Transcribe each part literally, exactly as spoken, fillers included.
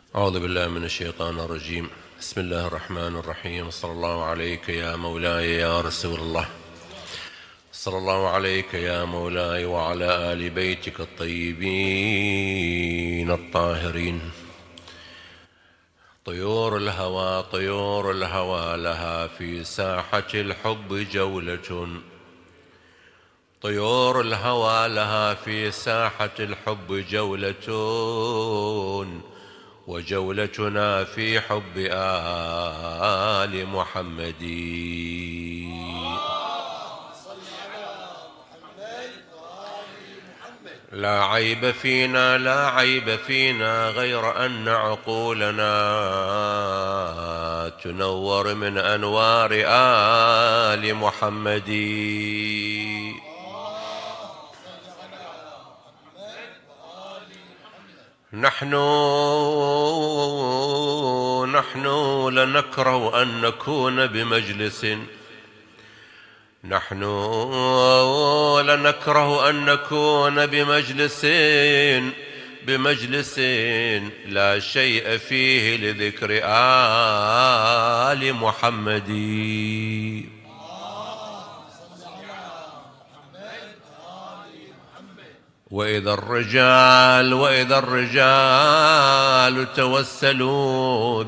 أعوذ بالله من الشيطان الرجيم. بسم الله الرحمن الرحيم. صلى الله عليك يا مولاي يا رسول الله. صلى الله عليك يا مولاي وعلى آل بيتك الطيبين الطاهرين. طيور الهوى طيور الهوى لها في ساحة الحب جولة، طيور الهوى لها في ساحة الحب جولة، وجولتنا في حب آل محمد. لا عيب فينا لا عيب فينا غير أن عقولنا تنور من أنوار آل محمد. نحن نحن لنكره أن نكون بمجلس نحن لنكره أن نكون بمجلس بمجلس لا شيء فيه لذكر آل محمد. وإذا الرجال وإذا الرجال توسلوا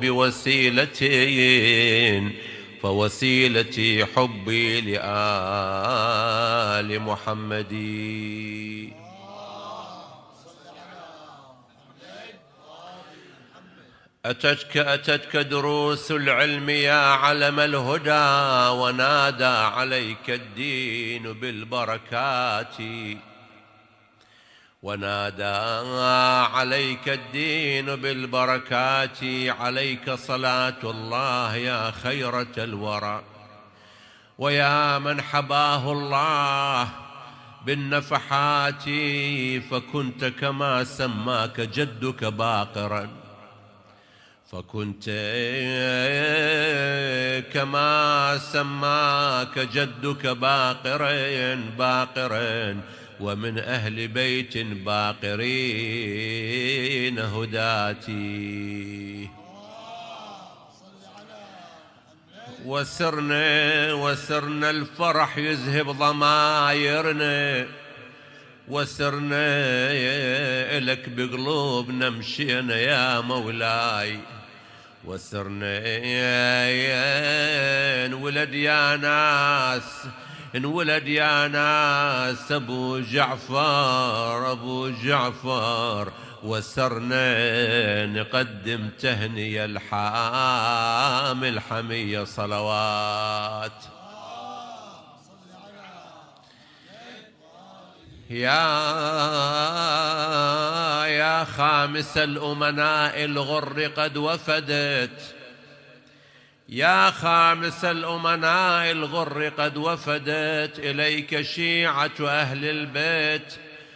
بوسيلة فوسيلتي حبي لآل محمد. أتتك أتتك دروس العلم يا علم الهدى، ونادى عليك الدين بالبركات، ونادى عليك الدين بالبركات. عليك صلاة الله يا خيرة الورى، ويا من حباه الله بالنفحات، فكنت كما سماك جدك باقرا فكنت كما سماك جدك باقرا باقرا ومن أهل بيت باقرين هداتي. وسرنا وسرنا الفرح يذهب ضمايرنا، وسرنا إلك بقلوبنا مشينا يا مولاي. وسرنا ولد يا ناس انولد يا ناس أبو جعفر أبو جعفر، وسرنا نقدم تهنية الحامل حمية صلوات. يا يا خامس الأمناء الغر قد وفدت، يا خامس الأمناء الغر قد وفدت، إليك شيعة أهل البيت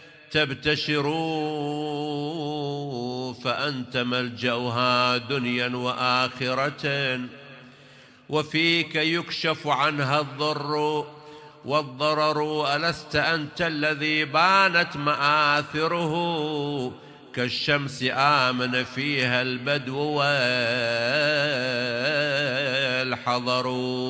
تبتشروا، فأنت ملجأها دنيا وآخرة، وفيك يكشف عنها الضر والضرر. ألست أنت الذي بانت مآثره كالشمس آمن فيها البدو والحضر.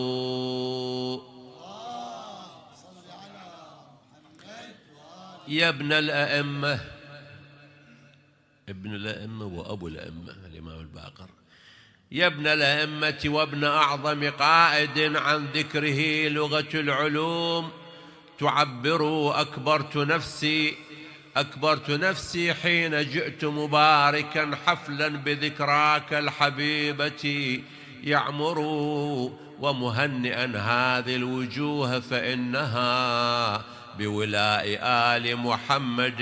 يا ابن الأئمة، ابن الأئمة وأبو الأئمة الإمام الباقر، يا ابن الأئمة وابن أعظم قائد عن ذكره لغة العلوم تعبر. أكبرت نفسي أكبرت نفسي حين جئت مباركا حفلا بذكراك الحبيبة يعمر، ومهنئا هذه الوجوه فإنها بولاء آل محمد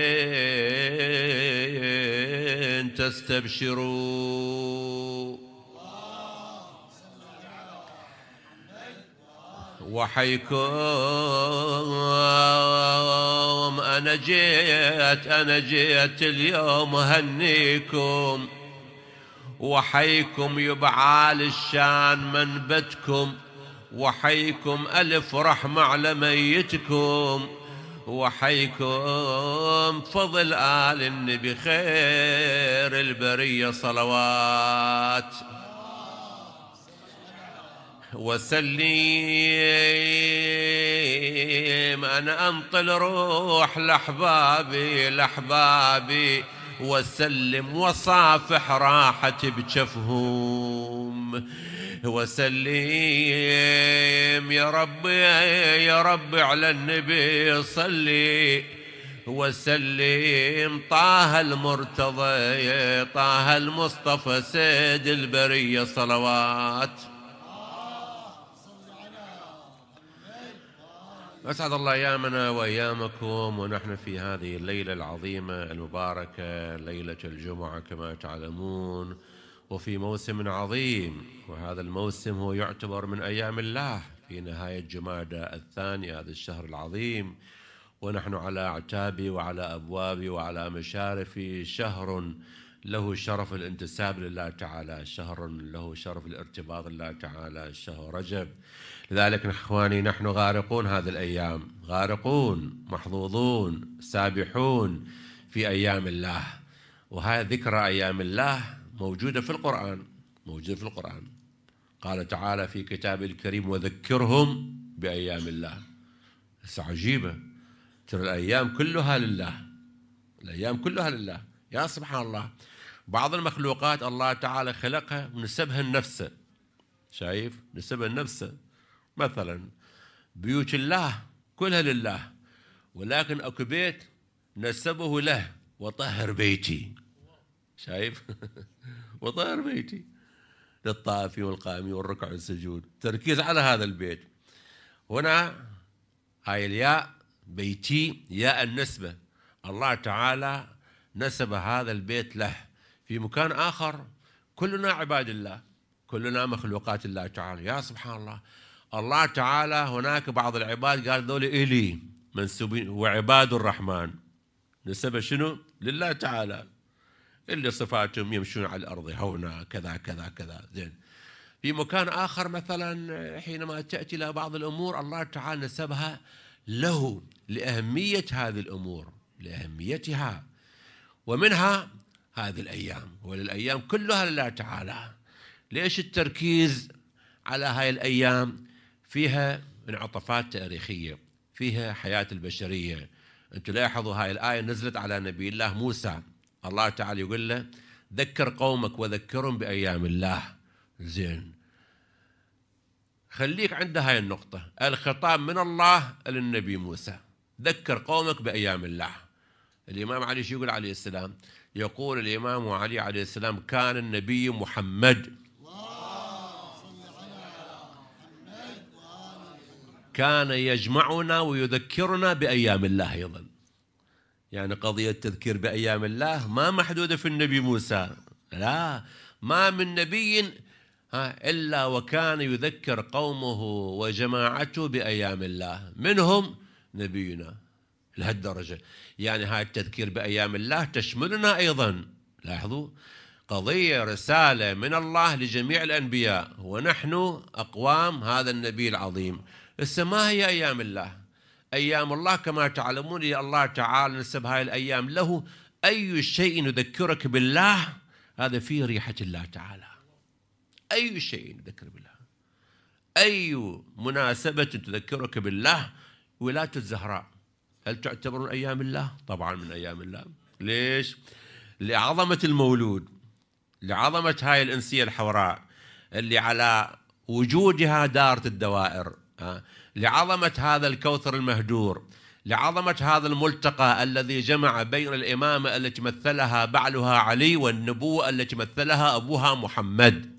تستبشر. وحيكم أنا جيت أنا جيت اليوم هنيكم، وحيكم يبعال الشان منبتكم، وحيكم ألف رحمة على ميتكم، وحيكم فضل آل النبي خير البرية صلوات وسلم. أنا أنطل روح لأحبابي لأحبابي وسلم وصافح راحتي بجفهم وسلم يا ربي يا ربي على النبي صلي وسلم. طه المرتضى طه المصطفى سيد البرية صلوات. أسعد الله أيامنا وأيامكم ونحن في هذه الليلة العظيمة المباركة ليلة الجمعة كما تعلمون، وفي موسم عظيم، وهذا الموسم هو يعتبر من أيام الله في نهاية جمادى الثاني هذا الشهر العظيم، ونحن على أعتابه وعلى أبوابه وعلى مشارفه شهر له شرف الانتساب لله تعالى، شهر له شرف الارتباط لله تعالى، شهر رجب. لذلك إخواني نحن غارقون هذه الأيام، غارقون محظوظون سابحون في أيام الله، وهذه ذكرى أيام الله موجودة في القرآن، موجودة في القرآن. قال تعالى في كتابه الكريم وذكرهم بأيام الله. بس عجيبة، ترى الأيام كلها لله، الأيام كلها لله. يا سبحان الله، بعض المخلوقات الله تعالى خلقها ونسبها لنفسه، شايف نسبها لنفسه، مثلا بيوت الله كلها لله، ولكن أكو بيت نسبه له وطهر بيتي، شايف وطهر بيتي للطافي والقائمي والركع والسجود، تركيز على هذا البيت. هنا هاي الياء بيتي ياء النسبة، الله تعالى نسب هذا البيت له. في مكان آخر كلنا عباد الله، كلنا مخلوقات الله تعالى. يا سبحان الله، الله تعالى هناك بعض العباد قال ذول إلي منسوبين وعباد الرحمن، نسبة شنو؟ لله تعالى، اللي صفاتهم يمشون على الأرض هونا كذا كذا كذا. زين، في مكان آخر مثلا حينما تأتي إلى بعض الأمور الله تعالى نسبها له لأهمية هذه الأمور، لأهميتها، ومنها هذه الأيام، وللأيام كلها لله تعالى. ليش التركيز على هاي الأيام؟ فيها انعطافات تاريخية، فيها حياة البشرية. أنتم لاحظوا هاي الآية نزلت على نبي الله موسى، الله تعالى يقول له ذكر قومك وذكرهم بأيام الله. زين، خليك عند هاي النقطة، الخطاب من الله للنبي موسى، ذكر قومك بأيام الله. الإمام علي شو يقول عليه السلام؟ يقول الإمام علي عليه السلام كان النبي محمد كان يجمعنا ويذكرنا بأيام الله أيضا. يعني قضية تذكير بأيام الله ما محدودة في النبي موسى، لا، ما من نبي إلا وكان يذكر قومه وجماعته بأيام الله، منهم نبينا لهالدرجة. يعني هاي التذكير بأيام الله تشملنا أيضا. لاحظوا، قضية رسالة من الله لجميع الأنبياء، ونحن أقوام هذا النبي العظيم. هسه ما هي أيام الله؟ أيام الله كما تعلمون الله تعالى نسب هاي الأيام له. أي شيء يذكرك بالله هذا فيه ريحة الله تعالى، أي شيء يذكر بالله. أي مناسبة تذكرك بالله؟ ولادة الزهراء هل تعتبر من أيام الله؟ طبعا من أيام الله. ليش؟ لعظمة المولود، لعظمة هاي الإنسية الحوراء اللي على وجودها دارت الدوائر، لعظمة هذا الكوثر المهدور، لعظمة هذا الملتقى الذي جمع بين الإمامة التي مثلها بعلها علي والنبوة التي مثلها أبوها محمد.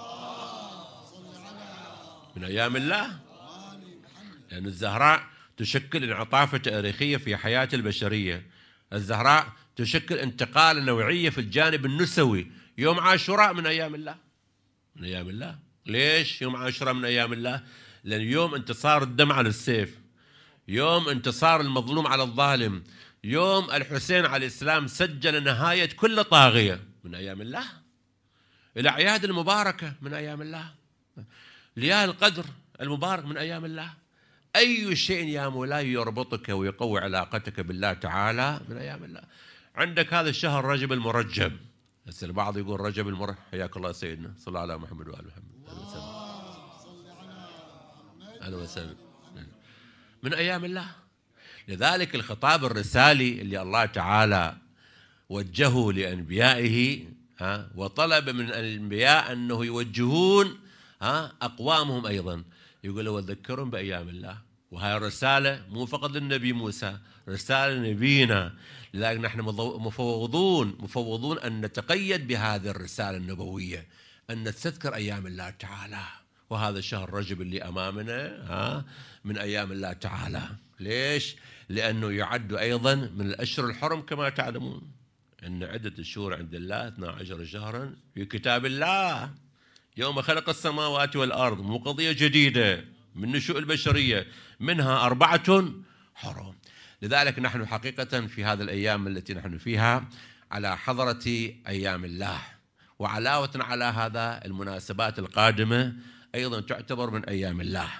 من أيام الله، لأن الزهراء تشكل انعطافة تاريخية في حياة البشرية. الزهراء تشكل انتقال نوعية في الجانب النسوي. يوم عاشوراء من أيام الله، من أيام الله. ليش يوم عاشوراء من أيام الله؟ لأن يوم انتصار الدم على السيف، يوم انتصار المظلوم على الظالم، يوم الحسين عليه السلام سجل نهاية كل طاغية، من أيام الله. الأعياد المباركة من أيام الله، ليالي القدر المبارك من أيام الله. أي شيء يا مولاي يربطك ويقوي علاقتك بالله تعالى من أيام الله. عندك هذا الشهر رجب المرجب، هسه البعض يقول رجب المرجب، حياك الله سيدنا، صلى الله على محمد وآل محمد. أهلا وسهلا. أهلا وسهلا. من أيام الله. لذلك الخطاب الرسالي اللي الله تعالى وجهه لأنبيائه ها وطلب من الأنبياء أنه يوجهون ها أقوامهم أيضا، يقول وذكرهم بأيام الله. وهي الرسالة مو فقط للنبي موسى، رسالة لنبينا. لذلك نحن مفوضون مفوضون أن نتقيد بهذه الرسالة النبوية، أن نستذكر أيام الله تعالى. وهذا شهر رجب اللي أمامنا ها من أيام الله تعالى. ليش؟ لأنه يعد أيضا من الأشهر الحرم كما تعلمون أن عدة الشهور عند الله اثنا عشر شهرا في كتاب الله يوم خلق السماوات والأرض، مو قضية جديدة من نشوء البشرية، منها أربعة حرم. لذلك نحن حقيقة في هذه الأيام التي نحن فيها على حضرة أيام الله، وعلاوة على هذا المناسبات القادمة أيضا تعتبر من أيام الله.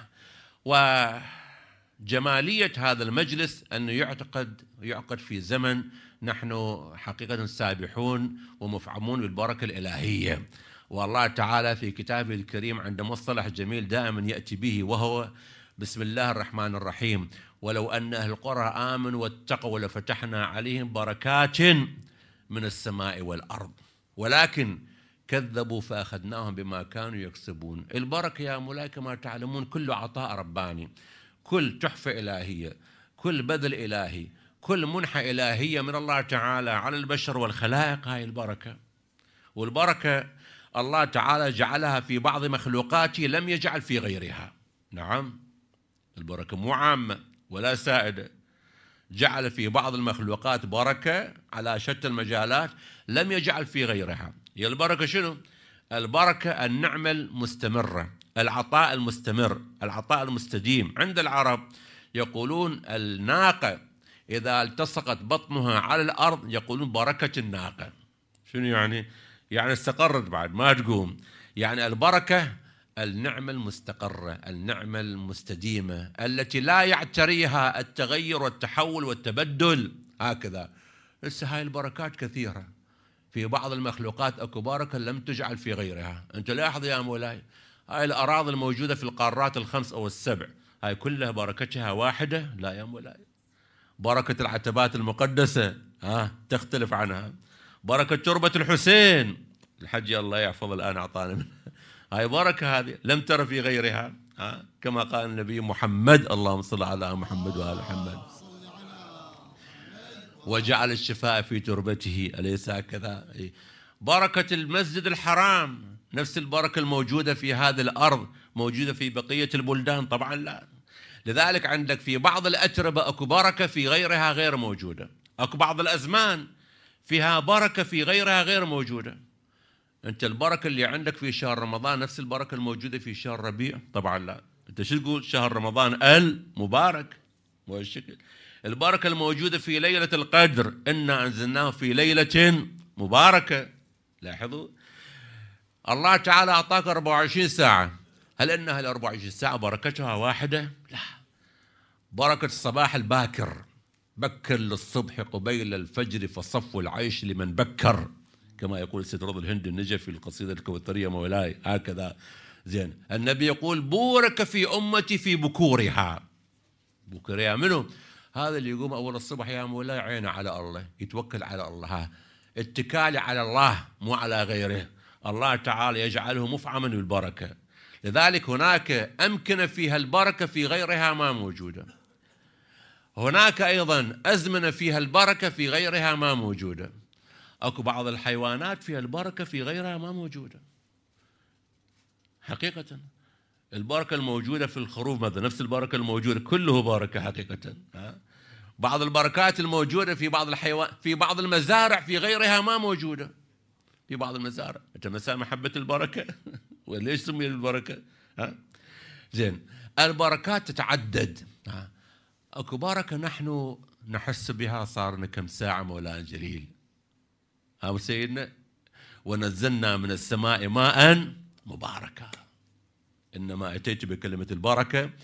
وجمالية هذا المجلس أنه يعتقد يعقد في زمن نحن حقيقة سابحون ومفعمون بالبركة الإلهية. والله تعالى في كتابه الكريم عند مصطلح جميل دائما يأتي به، وهو بسم الله الرحمن الرحيم: ولو أن أهل القرى آمنوا واتقوا لفتحنا عليهم بركات من السماء والأرض ولكن كذبوا فأخذناهم بما كانوا يكسبون. البركة يا مولاي كما تعلمون كل عطاء رباني، كل تحفة إلهية، كل بذل إلهي، كل منحة إلهية من الله تعالى على البشر والخلائق، هاي البركة. والبركة الله تعالى جعلها في بعض مخلوقاته لم يجعل في غيرها. نعم، البركة مو عامة ولا سائدة، جعل في بعض المخلوقات بركة على شتى المجالات لم يجعل في غيرها. هي البركة شنو؟ البركة النعمة المستمرة، العطاء المستمر، العطاء المستديم. عند العرب يقولون الناقة إذا التصقت بطنها على الأرض يقولون بركة الناقة. شنو يعني؟ يعني استقرت بعد ما تقوم. يعني البركة النعمة المستقرة، النعمة المستديمة التي لا يعتريها التغير والتحول والتبدل. هكذا لسه هاي البركات كثيرة في بعض المخلوقات، أكو بركة لم تجعل في غيرها. أنت لاحظ يا مولاي هاي الأراضي الموجودة في القارات الخمس أو السبع، هاي كلها بركتها واحدة؟ لا يا مولاي. بركة العتبات المقدسة ها تختلف عنها. بركة تربة الحسين الحج الله يحفظ الآن أعطانا منها، هاي بركة هذه لم تر في غيرها. ها كما قال النبي محمد اللهم صل على محمد وآل محمد: وجعل الشفاء في تربته، أليس هكذا؟ بركة المسجد الحرام نفس البركة الموجودة في هذه الأرض موجودة في بقية البلدان؟ طبعا لا. لذلك عندك في بعض الأتربة أكو بركة في غيرها غير موجودة، أكو بعض الأزمان فيها بركة في غيرها غير موجودة. أنت البركة اللي عندك في شهر رمضان نفس البركة الموجودة في شهر ربيع؟ طبعا لا. أنت شو تقول؟ شهر رمضان المبارك، مو الشكل. البركة الموجودة في ليلة القدر إنا أنزلناه في ليلة مباركة. لاحظوا الله تعالى أعطاك أربعة وعشرين ساعة، هل أن هال أربعة وعشرين ساعة بركتها واحدة؟ لا. بركة الصباح الباكر، بكر للصبح قبيل الفجر فصف العيش لمن بكر، كما يقول سيد رضا الهندي النجف في القصيدة الكوثرية مولاي. هكذا زين النبي يقول: بورك في أمتي في بكورها. بكورها منو؟ هذا اللي يقوم أول الصبح يا مولاي عينه على الله، يتوكل على الله، اتكالي على الله مو على غيره. الله تعالى يجعله مفعما بالبركة. لذلك هناك أمكنة فيها البركة في غيرها ما موجودة. هناك أيضا أزمنة فيها البركة في غيرها ما موجودة. أكو بعض الحيوانات فيها البركة في غيرها ما موجودة. حقيقة البركة الموجودة في الخروف مثلا نفس البركة الموجودة، كله بركة حقيقة. بعض البركات الموجودة في بعض الحيوان في بعض المزارع في غيرها ما موجودة. في بعض المزارع أنت مساء محبة البركة وليش سمي البركة؟ ها زين البركات تتعدد. ها أكو بركة نحن نحس بها صار لنا كم ساعة مولانا جليل. ها سيدنا: ونزلنا من السماء ماء مباركا. إنما أتيت بكلمة البركة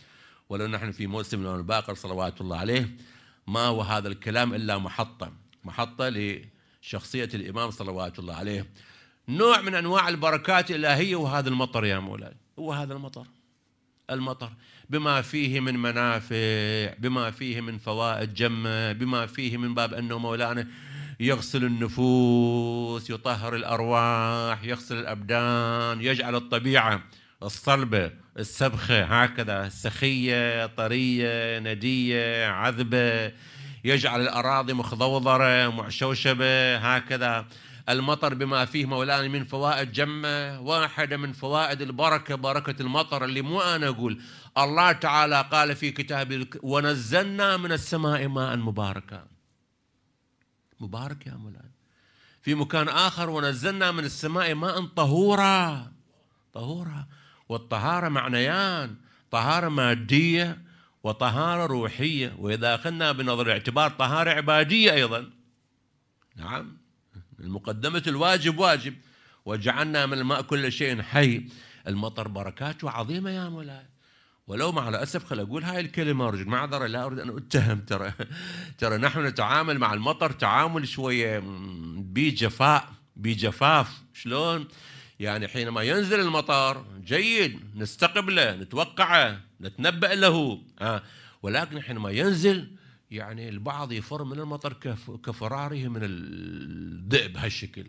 ولو نحن في موسم الإمام الباقر صلوات الله عليه، ما هو هذا الكلام إلا محطة محطة لشخصية الإمام صلوات الله عليه. نوع من أنواع البركات الإلهية وهذا المطر يا مولاي، هو هذا المطر المطر بما فيه من منافع، بما فيه من فوائد جمة، بما فيه من باب أنه مولانا يغسل النفوس، يطهر الأرواح، يغسل الأبدان، يجعل الطبيعة الصلبة السبخة هكذا سخية طرية ندية عذبة، يجعل الأراضي مخضوضرة معشوشبة هكذا. المطر بما فيه مولانا من فوائد جمة. واحدة من فوائد البركة بركة المطر، اللي مو أنا أقول، الله تعالى قال في كتابه: ونزلنا من السماء ماء مباركا. مبارك يا مولانا. في مكان آخر: ونزلنا من السماء ماء طهورا. طهورا، والطهارة معنيان: طهارة مادية وطهارة روحية، وإذا أخذنا بنظر الاعتبار طهارة عبادية أيضا. نعم، المقدمة الواجب واجب. وجعلنا من الماء كل شيء حي. المطر بركاته عظيمة يا مولاي. ولو مع الأسف خل أقول هاي الكلمة، أرجو معذرة، لا أريد أن أتهم، ترى ترى نحن نتعامل مع المطر تعامل شوية بجفاء بجفاف. شلون؟ يعني حينما ينزل المطر جيد نستقبله نتوقعه نتنبأ له، آه. ولكن حينما ينزل يعني البعض يفر من المطر كفراره من الذئب هالشكل.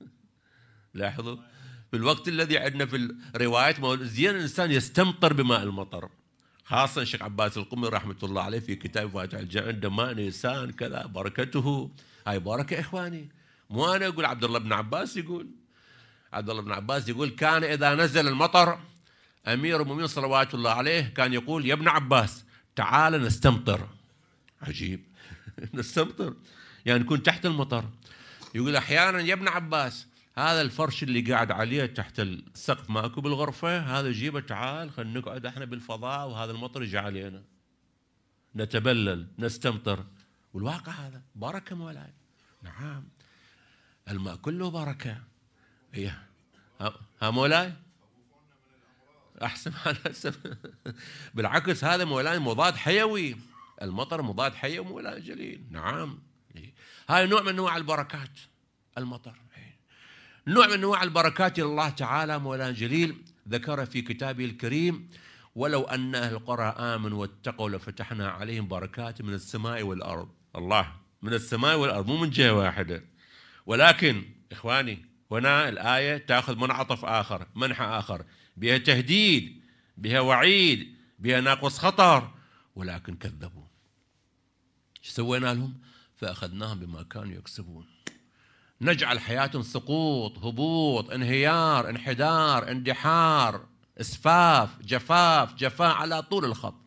لاحظوا في الوقت الذي عندنا في الروايات زين الإنسان يستمطر بماء المطر، خاصة الشيخ عباس القمي رحمة الله عليه في كتاب فاتح الجامع عنده ماء نيسان كذا بركته. هاي بركة إخواني، مو أنا أقول، عبد الله بن عباس يقول. عبد الله بن عباس يقول: كان إذا نزل المطر أمير المؤمنين صلوات الله عليه كان يقول: يا ابن عباس تعال نستمطر. عجيب. نستمطر يعني نكون تحت المطر. يقول أحيانا: يا ابن عباس هذا الفرش اللي قاعد عليه تحت السقف ماكو بالغرفة، هذا جيبه تعال خلينا نقعد احنا بالفضاء وهذا المطر يجي علينا نتبلل نستمطر. والواقع هذا بركة مولاي. نعم، الماء كله بركة. ايه ها مولاي، احسن على الاسف. بالعكس هذا مولاي مضاد حيوي، المطر مضاد حيوي مولاي جليل. نعم، هاي نوع من انواع البركات المطر. نوع من انواع البركات الله تعالى مولانا جليل ذكر في كتابه الكريم: ولو ان اهل القرى امنوا واتقوا لفتحنا عليهم بركات من السماء والارض. الله، من السماء والارض، مو من جهه واحده. ولكن اخواني هنا الايه تاخذ منعطف اخر، منحى اخر، بها تهديد، بها وعيد، بها ناقص خطر، ولكن كذبوا. ايش سوينا لهم؟ فاخذناهم بما كانوا يكسبون. نجعل حياتهم سقوط هبوط انهيار انحدار اندحار اسفاف جفاف جفاء على طول الخط.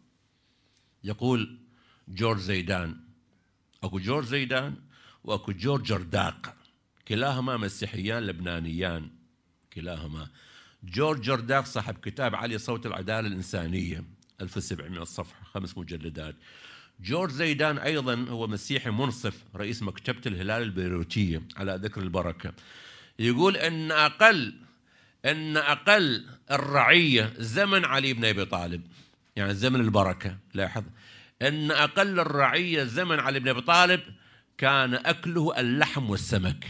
يقول جورج زيدان، اكو جورج زيدان واكو جورج جرداق، كلاهما مسيحيان لبنانيان كلاهما. جورج جرداق صاحب كتاب علي صوت العدالة الإنسانية ألف وسبعمئة صفحة، خمس مجلدات. جورج زيدان أيضا هو مسيحي منصف، رئيس مكتبة الهلال البيروتية على ذكر البركة. يقول أن أقل أن أقل الرعية زمن علي بن أبي طالب، يعني زمن البركة. لاحظ أن أقل الرعية زمن علي بن أبي طالب كان أكله اللحم والسمك.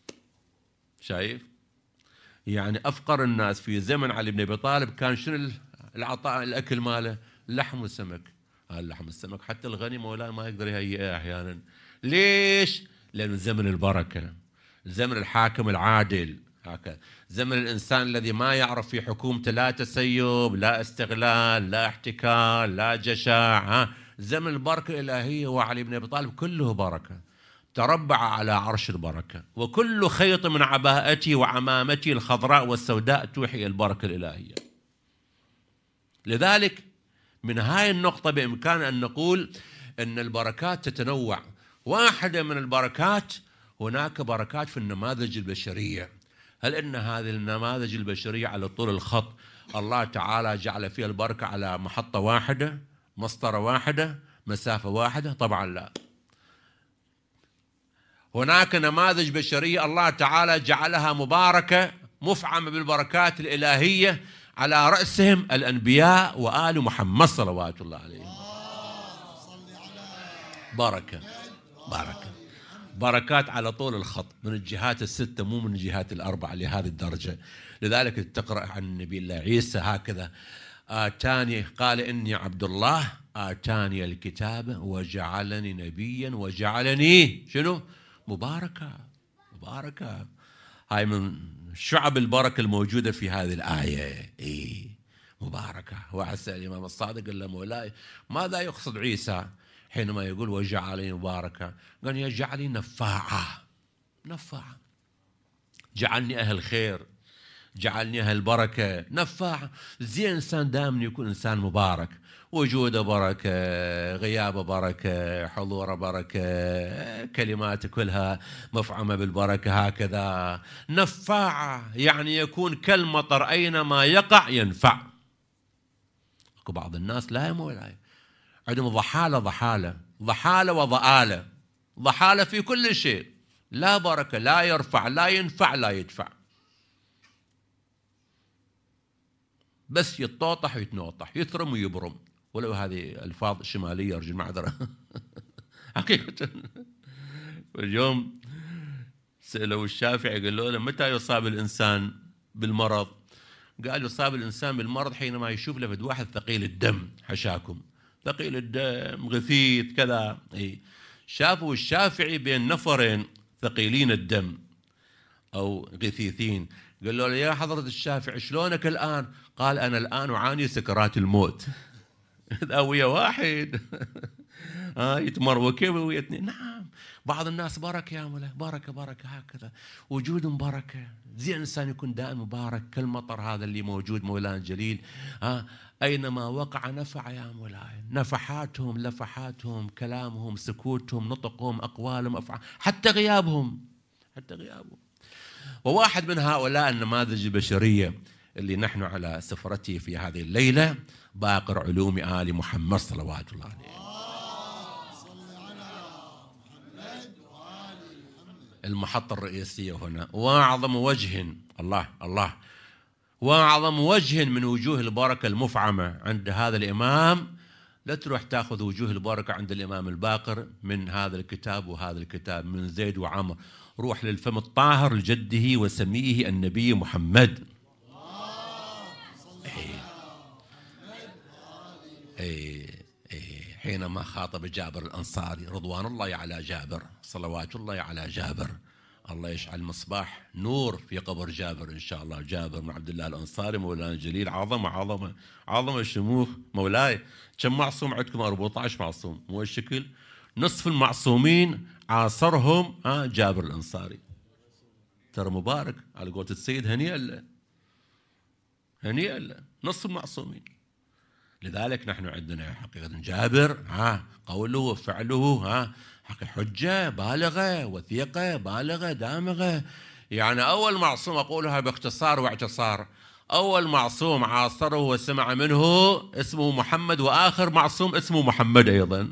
شايف؟ يعني أفقر الناس في زمن علي بن أبي طالب كان شنو العطاء الأكل ماله؟ اللحم والسمك. اللحم والسمك حتى الغني مولانا ما يقدر يهيئه أحيانا. ليش؟ لأنه زمن البركة، زمن الحاكم العادل، هكذا زمن الإنسان الذي ما يعرف في حكومته لا تسيب لا استغلال لا احتكار لا جشاع. ها، زمن البركة الإلهية. وعلي بن أبي طالب كله بركة، تربع على عرش البركة، وكل خيط من عباءته وعمامته الخضراء والسوداء توحي البركة الإلهية. لذلك من هاي النقطة بإمكان أن نقول أن البركات تتنوع. واحدة من البركات، هناك بركات في النماذج البشرية. هل أن هذه النماذج البشرية على طول الخط الله تعالى جعل فيها البركة على محطة واحدة، مسطرة واحدة، مسافة واحدة؟ طبعا لا. هناك نماذج بشرية الله تعالى جعلها مباركة مفعمة بالبركات الإلهية على رأسهم الأنبياء وآل محمد صلوات الله عليهم. بركة بركة بركات على طول الخط من الجهات الستة، مو من الجهات الأربعة لهذه الدرجة. لذلك تقرأ عن النبي الله عيسى هكذا: آتاني، قال إني عبد الله آتاني الكتاب وجعلني نبيا وجعلني شنو؟ مباركة. مباركة، هاي من شعب البركة الموجودة في هذه الآية. إيه مباركة. واحد سأل الإمام الصادق قال له: مولاي ماذا يقصد عيسى حينما يقول وجعلني مباركة؟ قال: يجعلني نفاعة. نفاعة، جعلني أهل خير، جعلني أهل بركة. نفاعة، زين إنسان دائما يكون إنسان مبارك، وجوده بركة، غيابه بركة، حضوره بركة، كلماته كلها مفعمة بالبركة. هكذا نفاعة يعني يكون كالمطر أينما يقع ينفع. اكو بعض الناس لا يا مولاي عندهم ضحالة ضحالة ضحالة وضآلة. ضحالة في كل شيء، لا بركة، لا يرفع، لا ينفع، لا يدفع، بس يتطوطح ويتنوطح، يثرم ويبرم. ولو هذه ألفاظ شمالية أرجو المعذرة. حقيقة اليوم سألوا الشافعي قالوا له: متى يصاب الإنسان بالمرض؟ قال: يصاب الإنسان بالمرض حينما يشوف له واحد ثقيل الدم، حشاكم ثقيل الدم، غثيث كذا. إيه، شافوا الشافعي بين نفرين ثقيلين الدم أو غثيثين، قالوا له: يا حضرة الشافعي شلونك الآن؟ قال: أنا الآن أعاني سكرات الموت. إذا ويا واحد آه يتمروكي ويا اثنين. نعم، بعض الناس بركة يا مولاي، بركة بركة هكذا، وجودهم بركة. زين إنسان يكون دائم مبارك كالمطر هذا اللي موجود مولانا الجليل. آه أينما وقع نفع يا مولاي. نفحاتهم، لفحاتهم، كلامهم، سكوتهم، نطقهم، أقوالهم، أفعال، حتى غيابهم، حتى غيابهم. وواحد من هؤلاء النماذج البشرية اللي نحن على سفرته في هذه الليلة باقر علوم آل محمد صلوات الله عليه. المحطة الرئيسية هنا، وأعظم وجه، الله الله، وأعظم وجه من وجوه البركة المفعمة عند هذا الإمام. لا تروح تأخذ وجوه البركة عند الإمام الباقر من هذا الكتاب وهذا الكتاب، من زيد وعمر. روح للفم الطاهر لجده وسميه النبي محمد. إيه. إيه. إيه. حينما خاطب جابر الأنصاري رضوان الله على جابر، صلوات الله على جابر، الله يشعل مصباح نور في قبر جابر إن شاء الله. جابر بن عبد الله الأنصاري مولانا الجليل، عظمة عظمة عظمة الشموخ. مولاي كم معصوم عندكم؟ أربعة عشر معصوم، مو الشكل. نصف المعصومين عاصرهم ها جابر الأنصاري. ترى مبارك على قولة السيد، هنيئا له، هنيئا له، نصف المعصومين. لذلك نحن عندنا حقيقة جابر ها قوله وفعله ها حجة بالغة وثيقة بالغة دامغة. يعني أول معصوم أقولها باختصار واعتصار، أول معصوم عاصره وسمع منه اسمه محمد، وآخر معصوم اسمه محمد أيضا،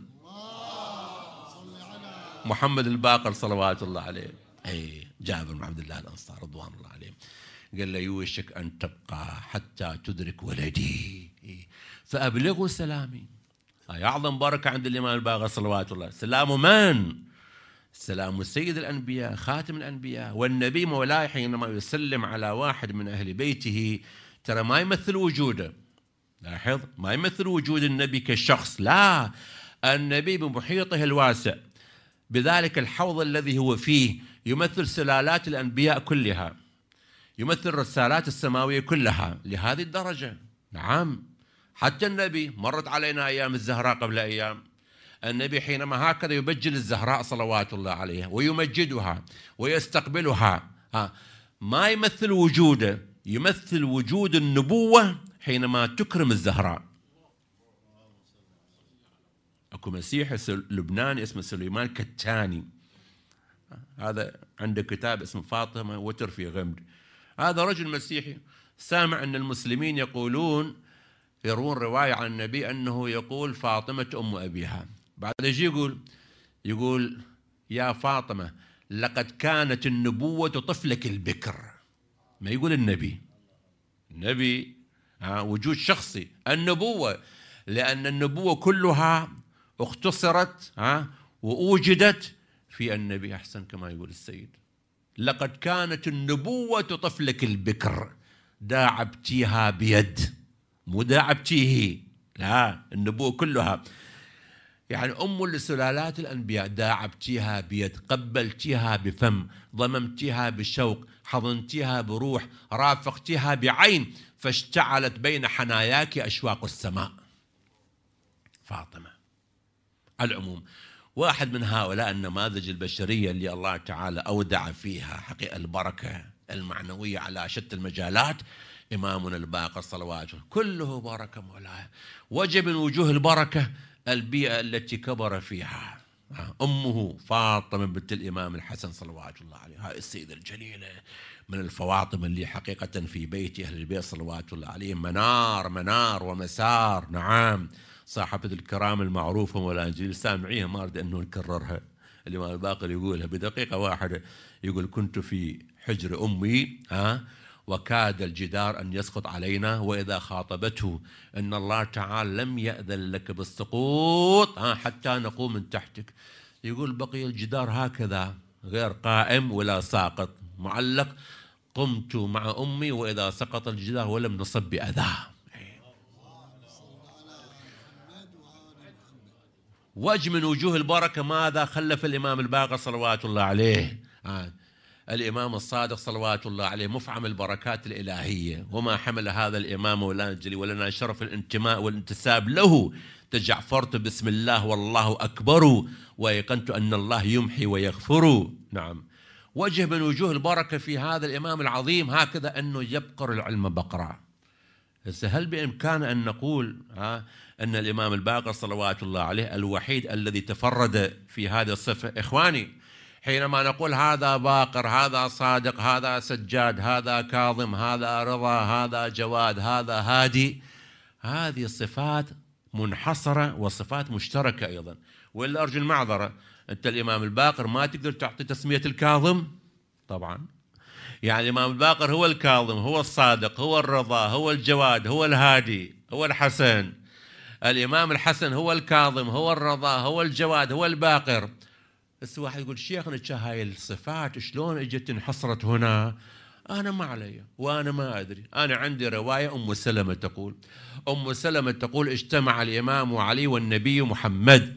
محمد الباقر صلوات الله عليه. أي جابر بن عبد الله الأنصاري رضوان الله عليه. قال له: يوشك أن تبقى حتى تدرك ولدي فأبلغوا سلامي. هاي أعظم بركة عند الإمام الباقر صلوات الله. سلام من؟ سلام سيد الأنبياء خاتم الأنبياء. والنبي مولاي حينما يسلم على واحد من أهل بيته ترى ما يمثل وجوده، لاحظ، ما يمثل وجود النبي كشخص، لا، النبي بمحيطه الواسع بذلك الحوض الذي هو فيه يمثل سلالات الأنبياء كلها، يمثل الرسالات السماوية كلها لهذه الدرجة. نعم، حتى النبي مرت علينا أيام الزهراء قبل أيام، النبي حينما هكذا يبجل الزهراء صلوات الله عليها ويمجدها ويستقبلها، ها ما يمثل وجوده، يمثل وجود النبوة حينما تكرم الزهراء. اكو مسيحي لبناني اسمه سليمان كتاني، هذا عنده كتاب اسمه فاطمة وتر في غمد. هذا رجل مسيحي سامع أن المسلمين يقولون، يروون رواية عن النبي أنه يقول فاطمة أم أبيها، بعد يجي يقول يقول يا فاطمة لقد كانت النبوة طفلك البكر. ما يقول النبي، النبي ها وجود شخصي. النبوة لأن النبوة كلها اختصرت ها وأوجدت في النبي. أحسن كما يقول السيد، لقد كانت النبوة طفلك البكر داعبتيها بيد، مو داعبتيه، لا النبوة كلها يعني أم لسلالات الأنبياء، داعبتيها بيد، قبلتيها بفم، ضممتيها بشوق، حضنتيها بروح، رافقتيها بعين، فاشتعلت بين حناياك أشواق السماء. فاطمة. على العموم واحد من هؤلاء النماذج البشرية اللي الله تعالى أودع فيها حقيقة البركة المعنوية على شتى المجالات إمامنا الباقر صلواته، كله بركة مولاي. وجب من وجوه البركة البيئة التي كبر فيها. أمه فاطمة بنت الإمام الحسن صلوات الله عليه، هاي السيدة الجليلة من الفواطم اللي حقيقة في بيت أهل البيت صلوات الله عليهم منار منار ومسار. نعم صاحبة الكرام المعروفة مولانا جليل، سامعيها ما أريد أنه نكررها. الإمام الباقر يقولها بدقيقة واحدة، يقول: كنت في حجر أمي ها وكاد الجدار أن يسقط علينا، وإذا خاطبته أن الله تعالى لم يأذن لك بالسقوط ها حتى نقوم من تحتك، يقول بقي الجدار هكذا غير قائم ولا ساقط معلق، قمت مع أمي وإذا سقط الجدار ولم نصب بأذاه. وجه من وجوه البركة ماذا خلف الإمام الباقر صلوات الله عليه؟ آه. الإمام الصادق صلوات الله عليه مفعم البركات الإلهية، وما حمل هذا الإمام ولا نجلي ولنا شرف الانتماء والانتساب له. تجعفرت بسم الله والله أكبر، وأيقنت أن الله يمحي ويغفر. نعم وجه من وجوه البركة في هذا الإمام العظيم هكذا أنه يبقر العلم بقرة. هل بإمكان أن نقول ها أن الإمام الباقر صلوات الله عليه الوحيد الذي تفرد في هذه الصفة؟ إخواني حينما نقول هذا باقر، هذا صادق، هذا سجاد، هذا كاظم، هذا رضا، هذا جواد، هذا هادي، هذه الصفات منحصرة وصفات مشتركة أيضا. وإلا أرجو المعذرة، أنت الإمام الباقر ما تقدر تعطي تسمية الكاظم طبعا. يعني الإمام الباقر هو الكاظم، هو الصادق، هو الرضا، هو الجواد، هو الهادي، هو الحسن. الإمام الحسن هو الكاظم، هو الرضا، هو الجواد، هو الباقر. بس واحد يقول شيخنا هاي الصفات شلون اجت انحصرت هنا؟ أنا ما علي وأنا ما أدري. أنا عندي رواية أم سلمة تقول، أم سلمة تقول اجتمع الإمام علي والنبي محمد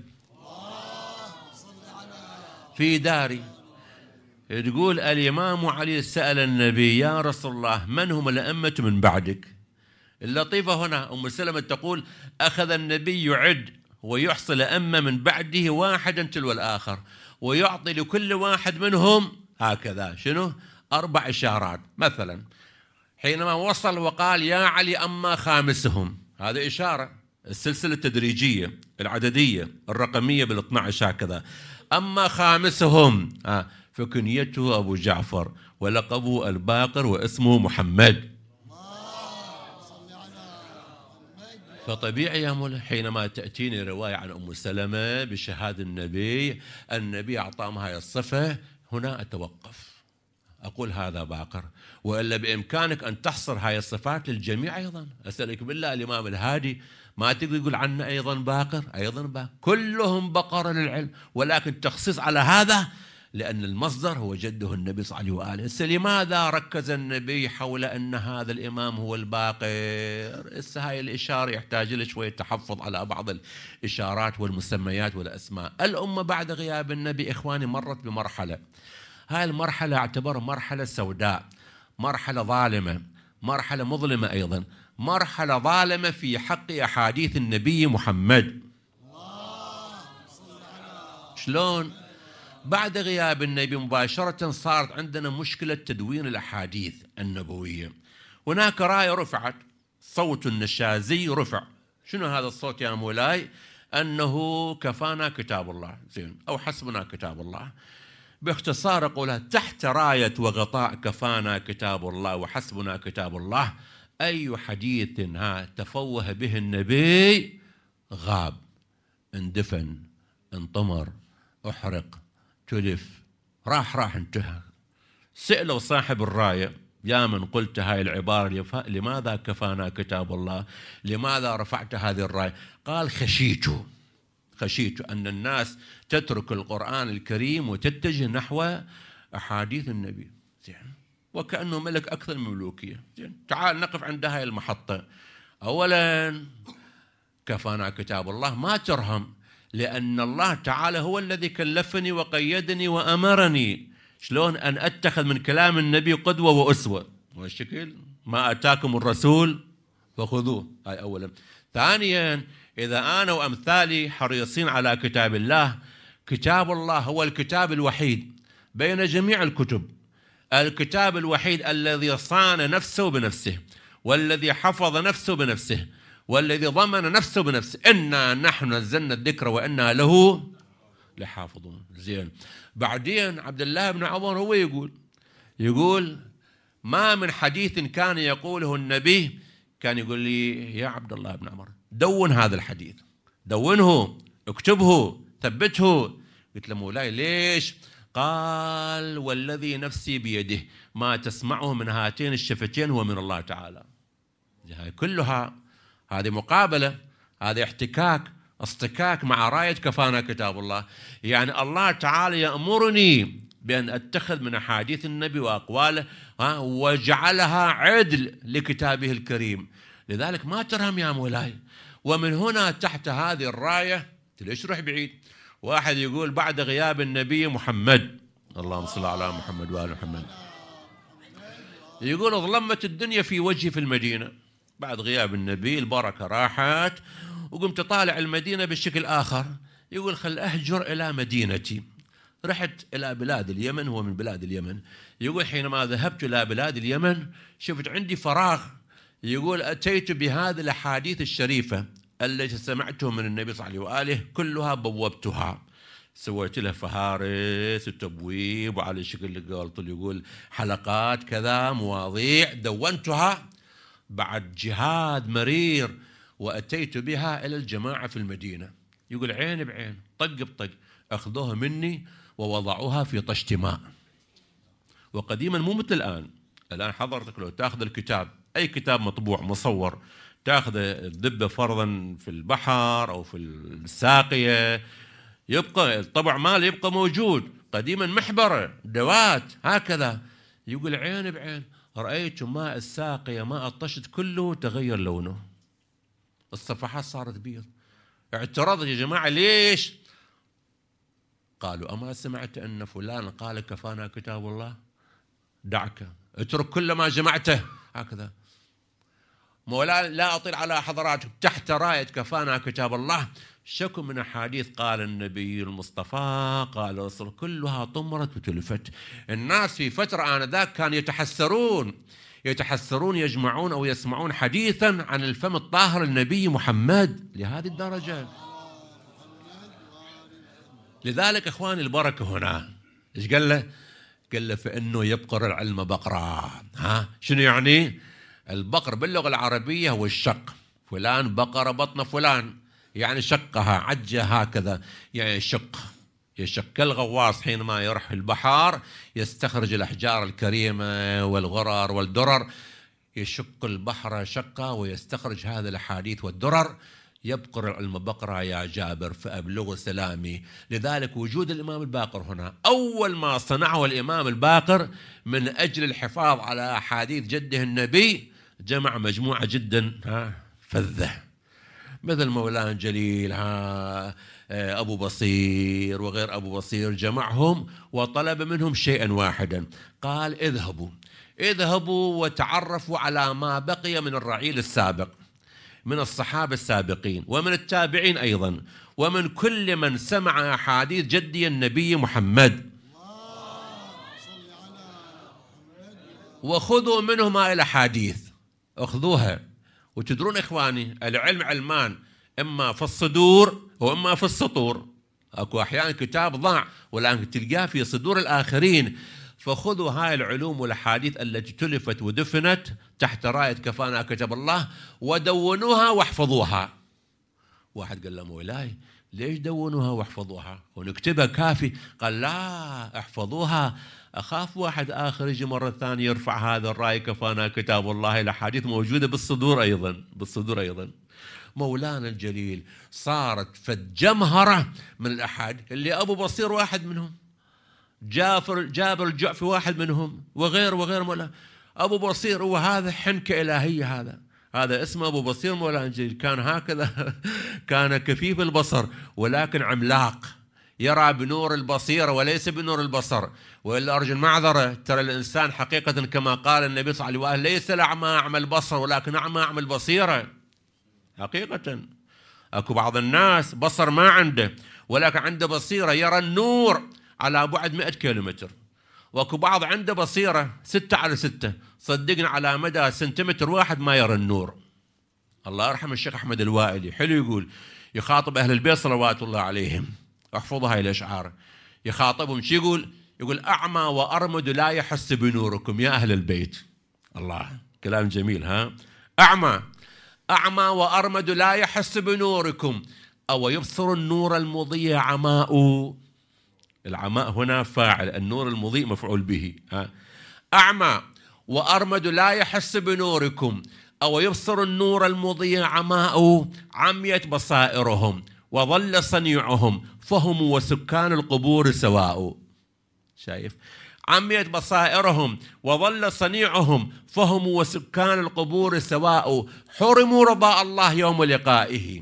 في داري. تقول الإمام علي سأل النبي: يا رسول الله من هم الأئمة من بعدك؟ اللطيفة هنا أم سلمة تقول: أخذ النبي يعد ويحصي الأئمة من بعده واحدا تلو الآخر، ويعطي لكل واحد منهم هكذا شنو؟ أربع إشارات. مثلا حينما وصل وقال: يا علي أما خامسهم، هذا إشارة، السلسلة التدريجية العددية الرقمية بالاثنى عشر هكذا. أما خامسهم آه فكنيته أبو جعفر ولقبه الباقر واسمه محمد. فطبيعي يا مولاي حينما تأتيني رواية عن أم سلمة بشهادة النبي، النبي أعطاهم هاي الصفة، هنا أتوقف أقول هذا باقر. وإلا بإمكانك أن تحصر هاي الصفات للجميع أيضا. أسألك بالله الإمام الهادي ما تقدر تقول عنه أيضا باقر؟ أيضا باقر، كلهم بقرة للعلم، ولكن تخصيص على هذا لأن المصدر هو جده النبي صلى الله عليه وآله. لماذا ركز النبي حول أن هذا الإمام هو الباقر؟ هاي الإشارة يحتاج له شوية تحفظ على بعض الإشارات والمسميات والأسماء. الأمة بعد غياب النبي إخواني مرت بمرحلة، هاي المرحلة اعتبر مرحلة سوداء، مرحلة ظالمة، مرحلة مظلمة أيضا، مرحلة ظالمة في حق أحاديث النبي محمد. شلون؟ بعد غياب النبي مباشرة صارت عندنا مشكلة تدوين الأحاديث النبوية. هناك راية رفعت، صوت النشازي رفع. شنو هذا الصوت يا مولاي؟ أنه كفانا كتاب الله، زين، أو حسبنا كتاب الله. باختصار أقولها تحت راية وغطاء كفانا كتاب الله وحسبنا كتاب الله، أي حديث ها تفوه به النبي غاب، اندفن، انطمر، احرق، تلف، راح راح انتهى. سألوا صاحب الراية يا من قلت هاي العبارة لماذا كفانا كتاب الله؟ لماذا رفعت هذه الراية؟ قال خشيت خشيت أن الناس تترك القرآن الكريم وتتجه نحو أحاديث النبي. وكأنه ملك أكثر من ملوكية. تعال نقف عند هاي المحطة. أولا كفانا كتاب الله ما ترهم، لأن الله تعالى هو الذي كلفني وقيدني وأمرني شلون أن أتخذ من كلام النبي قدوة وأسوة. والشكل ما أتاكم الرسول فخذوه. هاي أولا. ثانيا إذا أنا وأمثالي حريصين على كتاب الله، كتاب الله هو الكتاب الوحيد بين جميع الكتب، الكتاب الوحيد الذي صان نفسه بنفسه، والذي حفظ نفسه بنفسه، والذي ضمن نفسه بنفسه. إنا نحن نزلنا الذكر وإنا له لحافظون. زين. بعدين عبد الله بن عمر هو يقول يقول ما من حديث كان يقوله النبي كان يقول لي يا عبد الله بن عمر دون هذا الحديث، دونه، اكتبه، ثبته. قلت له مولاي ليش؟ قال والذي نفسي بيده ما تسمعه من هاتين الشفتين هو من الله تعالى. هاي كلها هذه مقابلة، هذا احتكاك، اصطكاك مع راية كفانا كتاب الله. يعني الله تعالى يأمرني بأن أتخذ من أحاديث النبي وأقواله وجعلها عدل لكتابه الكريم. لذلك ما ترهم يا مولاي. ومن هنا تحت هذه الراية ليش روح بعيد؟ واحد يقول بعد غياب النبي محمد، اللهم صل على محمد وآل محمد، يقول ظلمت الدنيا في وجهي في المدينة بعد غياب النبي، البركة راحت وقمت طالع المدينة بشكل آخر. يقول خل أهجر إلى مدينتي. رحت إلى بلاد اليمن، هو من بلاد اليمن. يقول حينما ذهبت إلى بلاد اليمن شفت عندي فراغ. يقول أتيت بهذه الأحاديث الشريفة التي سمعتها من النبي صلى الله عليه وآله كلها بوبتها، سويت لها فهارس وتبويب وعلى شكل اللي قلت يقول حلقات كذا مواضيع دونتها بعد جهاد مرير، وأتيت بها إلى الجماعة في المدينة. يقول عين بعين طق بطق أخذوها مني ووضعوها في طشت ماء. وقديما مو مثل الآن. الآن حضرتك لو تأخذ الكتاب، أي كتاب مطبوع مصور، تأخذ الذبة فرضا في البحر أو في الساقية يبقى الطبع ماله يبقى موجود. قديما محبرة دوات هكذا. يقول عين بعين رأيت ماء الساقية ماء الطشت كله تغير لونه، الصفحات صارت بيض. اعترضت يا جماعة ليش؟ قالوا أما سمعت أن فلان قال كفانا كتاب الله؟ دعك اترك كل ما جمعته. هكذا مولانا لا أطيل على حضراتكم تحت راية كفانا كتاب الله شكو من أحاديث قال النبي المصطفى قال الرسول كلها طمرت وتلفت. الناس في فترة آنذاك كانوا يتحسرون يتحسرون يجمعون أو يسمعون حديثا عن الفم الطاهر النبي محمد لهذه الدرجة. لذلك إخواني البركة هنا إيش قال له؟ قال له فإنه يبقر العلم بقرة. ها شنو يعني؟ البقر باللغة العربية هو الشق، فلان بقر بطن فلان يعني شقها عجة هكذا يعني شق. يشق كالغواص حينما يروح البحر يستخرج الأحجار الكريمة والغرر والدرر، يشق البحر شقة ويستخرج هذه الأحاديث والدرر. يبقر العلم بقرة يا جابر فأبلغ سلامي. لذلك وجود الإمام الباقر هنا أول ما صنعه الإمام الباقر من أجل الحفاظ على أحاديث جده النبي جمع مجموعة جدا فذة مثل مولانا الجليل ها أبو بصير وغير أبو بصير، جمعهم وطلب منهم شيئا واحدا. قال اذهبوا اذهبوا وتعرفوا على ما بقي من الرعيل السابق من الصحابة السابقين ومن التابعين أيضا ومن كل من سمع أحاديث جدي النبي محمد، وخذوا منهم هاي الأحاديث أخذوها. وتدرون إخواني العلم علمان إما في الصدور وإما في السطور. أكو أحيانا كتاب ضاع والآن تلقاه في صدور الآخرين. فخذوا هاي العلوم والأحاديث التي تلفت ودفنت تحت راية كفانا كتاب الله ودونوها واحفظوها. واحد قال له مولاي ليش دونوها واحفظوها ونكتبها كافي؟ قال لا احفظوها، أخاف واحد آخر يجي مرة ثانية يرفع هذا الرأي كفانا كتاب الله. الأحاديث موجودة بالصدور أيضا، بالصدور أيضا. مولانا الجليل صارت فد جمهرة من الأحاديث اللي أبو بصير واحد منهم، جابر جابر الجعفي واحد منهم، وغير وغير. مولا أبو بصير هو هذا حنكة إلهية، هذا هذا اسمه أبو بصير مولانا الجليل. كان هكذا كان كفيف البصر ولكن عملاق، يرى بنور البصيرة وليس بنور البصر. وإلا أرجو المعذرة، ترى الإنسان حقيقة كما قال النبي صلى الله عليه وسلم ليس الأعمى أعمى البصر ولكن أعمى أعمى البصيرة. حقيقة أكو بعض الناس بصر ما عنده ولكن عنده بصيرة، يرى النور على بعد مئة كيلومتر، واكو بعض عنده بصيرة ستة على ستة، صدقنا على مدى سنتيمتر واحد ما يرى النور. الله يرحم الشيخ أحمد الوائلي، حلو يقول، يخاطب أهل البيت صلوات الله عليهم، احفظوا هاي الأشعار، يخاطبهم شو يقول؟ يقول أعمى وأرمد لا يحس بنوركم يا أهل البيت. الله، كلام جميل. ها، أعمى أعمى وأرمد لا يحس بنوركم، أو يبصر النور المضيء عماء. العماء هنا فاعل، النور المضيء مفعول به. ها، أعمى وأرمد لا يحس بنوركم، أو يبصر النور المضيء عماء، عميت بصائرهم وظل صنيعهم فهم وسكان القبور سواء. شايف؟ عميت بصائرهم وظل صنيعهم فهم وسكان القبور سواء، حرموا رضاء الله يوم لقائه،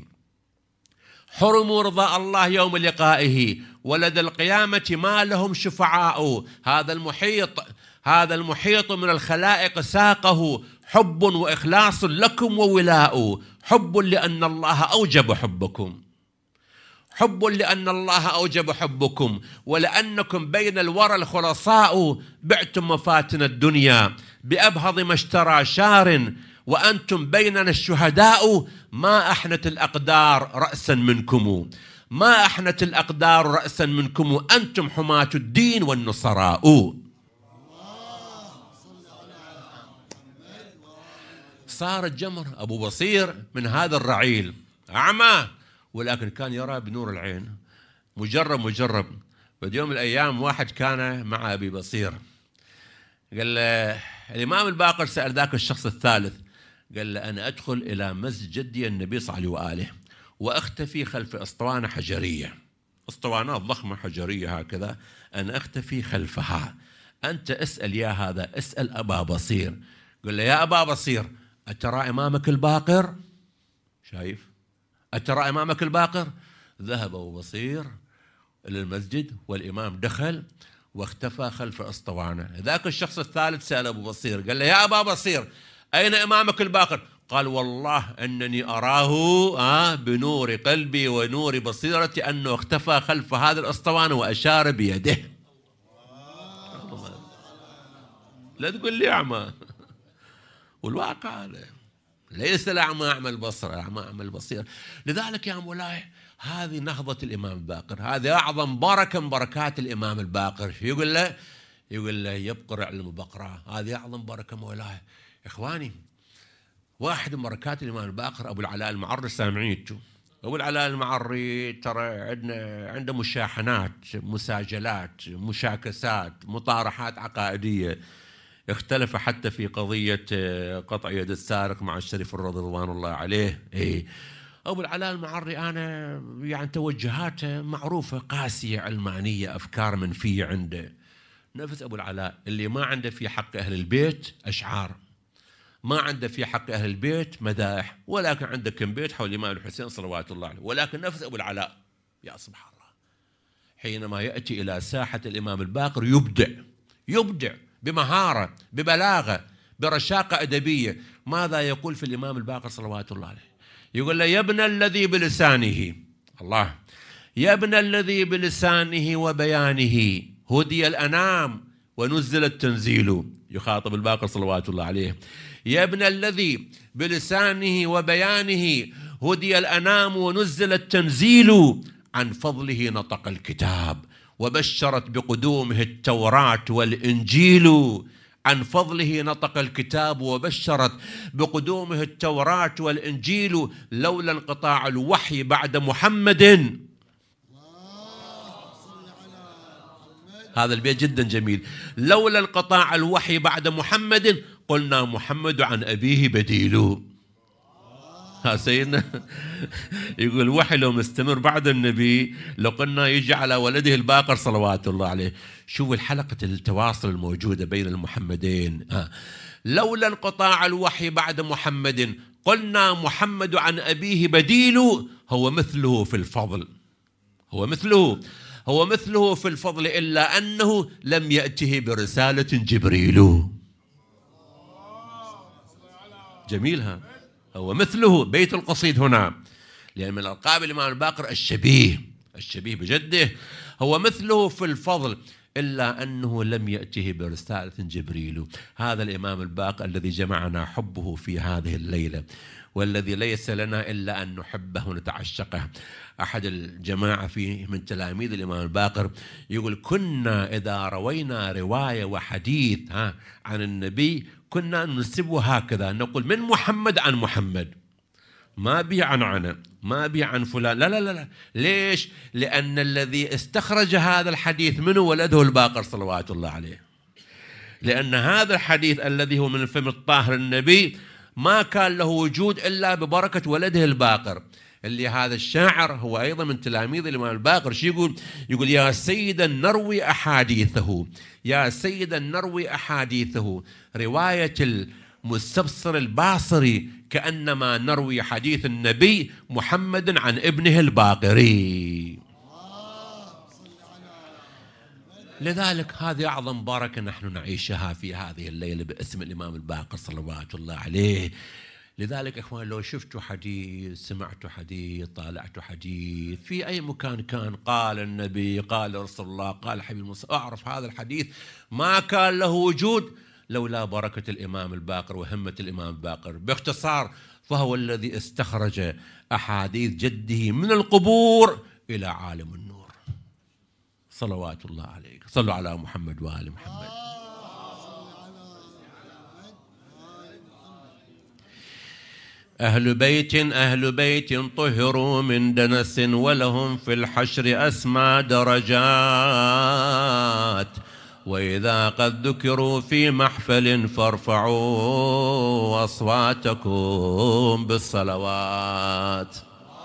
حرموا رضاء الله يوم لقائه، ولدى القيامة ما لهم شفعاء. هذا المحيط هذا المحيط من الخلائق ساقه حب وإخلاص لكم وولاء، حب لأن الله أوجب حبكم، حب لأن الله أوجب حبكم، ولأنكم بين الورى الخلصاء، بعتم مفاتن الدنيا بأبهض ما اشترى شار، وأنتم بيننا الشهداء، ما أحنت الأقدار رأسا منكم، ما أحنت الأقدار رأسا منكم، أنتم حماة الدين والنصراء. صار الجمر أبو بصير من هذا الرعيل، أعمى ولكن كان يرى بنور العين، مجرب مجرب. بديوم من الأيام واحد كان مع أبي بصير، قال له الإمام الباقر سأل ذاك الشخص الثالث، قال له أنا أدخل إلى مسجد جدي النبي صلى الله عليه وآله وأختفي خلف أسطوانة حجرية، أسطوانات ضخمة حجرية هكذا، أنا أختفي خلفها، أنت اسأل يا هذا، اسأل أبا بصير. قال له يا أبا بصير أترى إمامك الباقر؟ شايف؟ أترى إمامك الباقر؟ ذهب أبو بصير إلى المسجد والإمام دخل واختفى خلف أسطوانة. ذاك الشخص الثالث سأل أبو بصير قال له يا أبا بصير أين إمامك الباقر؟ قال والله أنني أراه آه بنور قلبي ونور بصيرتي أنه اختفى خلف هذا الأسطوانة، وأشار بيده. لا تقول لي أعمى، والواقع ليس الأعمى أعمى البصر، الأعمى أعمى البصير. لذلك يا مولاي هذه نهضة الإمام الباقر، هذه أعظم بركة من بركات الإمام الباقر. يقول له يقول له يبقر علم البقرة، هذه أعظم بركة مولاي. إخواني، واحد من بركات الإمام الباقر أبو العلاء المعري، سامعين؟ أبو العلاء المعري ترى عندنا عنده مشاحنات، مساجلات، مشاكسات، مطارحات عقائدية، اختلف حتى في قضية قطع يد السارق مع الشريف الرضي رضوان الله عليه. إيه أبو العلاء المعري أنا يعني توجهاته معروفة، قاسية، علمانية، أفكار منفية عنده. نفس أبو العلاء اللي ما عنده في حق أهل البيت أشعار، ما عنده في حق أهل البيت مدائح، ولكن عنده كم بيت حول الإمام الحسين صلوات الله عليه. ولكن نفس أبو العلاء يا سبحان الله حينما يأتي إلى ساحة الإمام الباقر يبدع، يبدع بمهارة، ببلاغة، برشاقة أدبية. ماذا يقول في الإمام الباقر صلوات الله عليه؟ يقول له يا ابن الذي بلسانه، الله، يا ابن الذي بلسانه وبيانه هدي الأنام ونزل التنزيل. يخاطب الباقر صلوات الله عليه، يا ابن الذي بلسانه وبيانه هدي الأنام ونزل التنزيل، عن فضله نطق الكتاب وبشرت بقدومه التوراة والإنجيل، عن فضله نطق الكتاب وبشرت بقدومه التوراة والإنجيل، لولا انقطاع الوحي بعد محمد هذا البيت جدا جميل. لولا انقطاع الوحي بعد محمد قلنا محمد عن أبيه بديل. ها سيدنا يقول الوحي لو مستمر بعد النبي لقلنا يجي على ولده الباقر صلوات الله عليه. شوفوا الحلقة التواصل الموجودة بين المحمدين. ها لولا انقطاع الوحي بعد محمد قلنا محمد عن أبيه بديل. هو مثله في الفضل، هو مثله هو مثله في الفضل إلا أنه لم يأته برسالة جبريل. جميلها، هو مثله بيت القصيد هنا، لأن من ألقاب الإمام الباقر الشبيه، الشبيه بجده. هو مثله في الفضل إلا أنه لم يأته برسالة جبريل. هذا الإمام الباقر الذي جمعنا حبه في هذه الليلة، والذي ليس لنا إلا أن نحبه ونتعشقه. أحد الجماعة فيه من تلاميذ الإمام الباقر يقول كنا إذا روينا رواية وحديث ها عن النبي كنا ننسبه هكذا، نقول من محمد عن محمد، ما بي عن عنا، ما بي عن فلان، لا لا لا لا. ليش؟ لأن الذي استخرج هذا الحديث منه ولده الباقر صلوات الله عليه. لأن هذا الحديث الذي هو من الفم الطاهر النبي ما كان له وجود إلا ببركة ولده الباقر، اللي هذا الشاعر هو أيضا من تلاميذ الإمام الباقر. شو يقول؟ يقول يا سيدا نروي أحاديثه، يا سيدا نروي أحاديثه، رواية المستبصر الباصري كأنما نروي حديث النبي محمد عن ابنه الباقري. لذلك هذه أعظم بركة نحن نعيشها في هذه الليلة باسم الإمام الباقر صلوات الله عليه. لذلك إخوان لو شفتوا حديث، سمعتوا حديث، طالعتوا حديث في أي مكان كان، قال النبي، قال رسول الله، قال حبيب المصطفى، أعرف هذا الحديث ما كان له وجود لولا بركة الإمام الباقر وهمة الإمام الباقر. باختصار فهو الذي استخرج أحاديث جده من القبور إلى عالم النور صلوات الله عليه. صلوا على محمد وآل محمد. أهل بيت أهل بيت طهروا من دنس ولهم في الحشر أسمى درجات، وإذا قد ذكروا في محفل فارفعوا أصواتكم بالصلوات.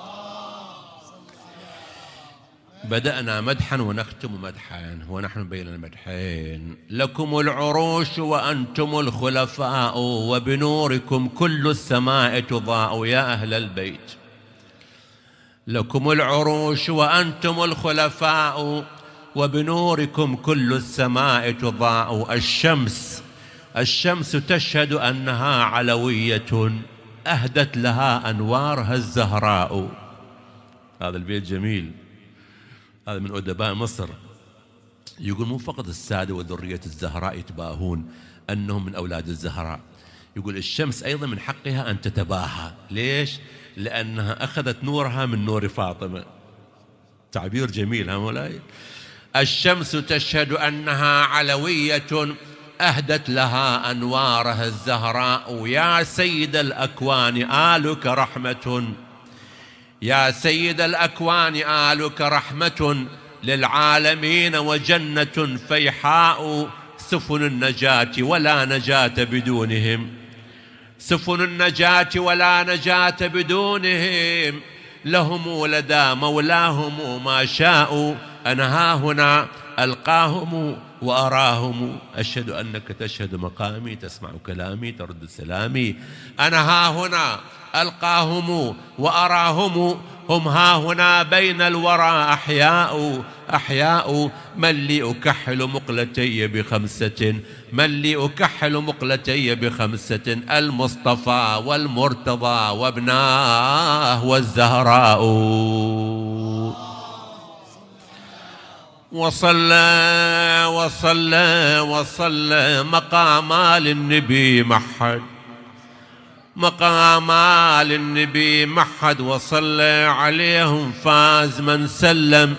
بدأنا مدحا ونختم مدحا ونحن بين المدحين. لكم العروش وأنتم الخلفاء وبنوركم كل السماء تضاء يا أهل البيت. لكم العروش وأنتم الخلفاء وبنوركم كل السماء تضاء. الشمس الشمس تشهد أنها علوية أهدت لها أنوارها الزهراء. هذا البيت جميل، هذا من أدباء مصر. يقول مو فقط السادة وذرية الزهراء يتباهون أنهم من أولاد الزهراء، يقول الشمس أيضا من حقها أن تتباهى. ليش؟ لأنها أخذت نورها من نور فاطمة. تعبير جميل ها مولاي. الشمس تشهد أنها علوية أهدت لها أنوارها الزهراء. يا سيد الأكوان آلك رحمة، يا سيد الأكوان آلك رحمة للعالمين وجنة فيحاء. سفن النجاة ولا نجاة بدونهم، سفن النجاة ولا نجاة بدونهم. لهم لدى مولاهم ما شاءوا. أنا ها هنا ألقاهم وأراهم. أشهد أنك تشهد مقامي، تسمع كلامي، ترد سلامي. أنا ها هنا ألقاهم وأراهم. هم ها هنا بين الورى أحياء أحياء. من لي أكحل مقلتي بخمسة، من لي أكحل مقلتي بخمسة. المصطفى والمرتضى وابناه والزهراء. وصلى وصلى وصلى مقاما للنبي محد، مقاما للنبي محد. وصلى عليهم فاز من سلم.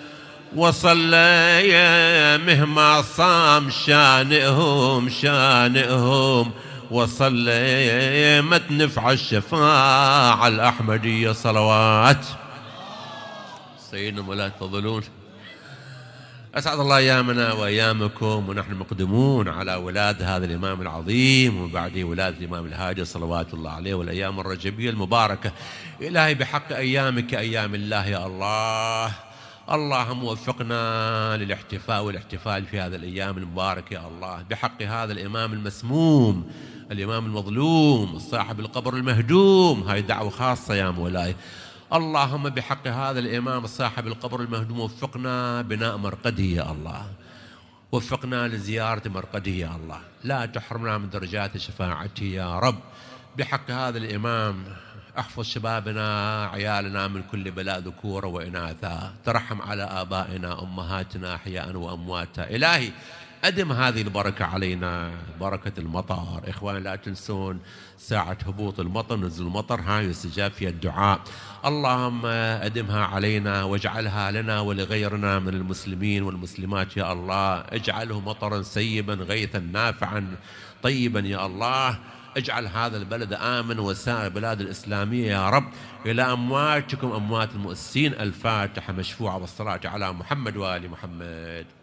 وصلى يا مهما صام شانئهم شانئهم. وصلى ما تنفع الشفاعة الأحمدية صلوات. سيدنا مولاي تفضلون. أسعد الله أيامنا وأيامكم ونحن مقدمون على ولاد هذا الإمام العظيم وبعده ولادة الإمام الهادي صلوات الله عليه والأيام الرجبية المباركة. إلهي بحق أيامك أيام الله يا الله، اللهم وفقنا للاحتفاء والاحتفال في هذا الأيام المباركة يا الله، بحق هذا الإمام المسموم، الإمام المظلوم، صاحب القبر المهدوم. هاي دعوة خاصة يا مولاي. اللهم بحق هذا الإمام صاحب القبر المهدوم وفقنا بناء مرقده يا الله، وفقنا لزيارة مرقده يا الله، لا تحرمنا من درجات شفاعته يا رب. بحق هذا الإمام احفظ شبابنا عيالنا من كل بلاء ذكورا وإناثا، ترحم على آبائنا أمهاتنا أحياء وأمواتا. إلهي أدم هذه البركة علينا، بركة المطر. إخوان لا تنسون ساعة هبوط المطر، نزل المطر، هاي يستجاب فيها الدعاء. اللهم أدمها علينا واجعلها لنا ولغيرنا من المسلمين والمسلمات يا الله. اجعله مطرا سيبا غيثا نافعا طيبا يا الله. اجعل هذا البلد آمن وسائر البلاد الإسلامية يا رب. إلى أمواتكم أموات المؤسسين. الفاتحة مشفوعة والصلاة على محمد وآل محمد.